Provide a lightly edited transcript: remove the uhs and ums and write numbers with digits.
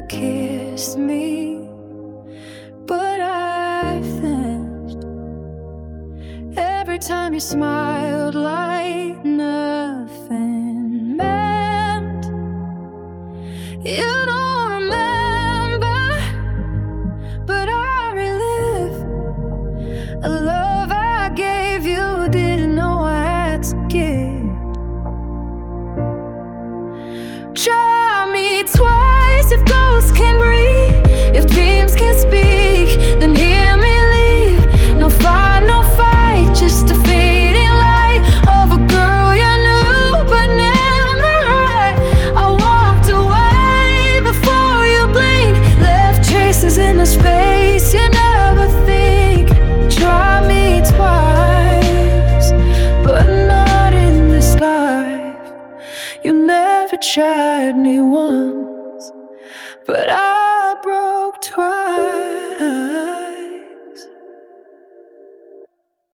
kissed me, but I finished. Every time you smiled like nothing meant. You don't remember, but I relive a love I gave you, didn't know I had to give. Try me twice if ghosts can breathe, if dreams can speak, then hear me leave. No fight, no fight, just a fading light of a girl you knew but never right. I walked away before you blinked, left traces in the space you never think. Try me twice, but not in this life. You never tried me once, but I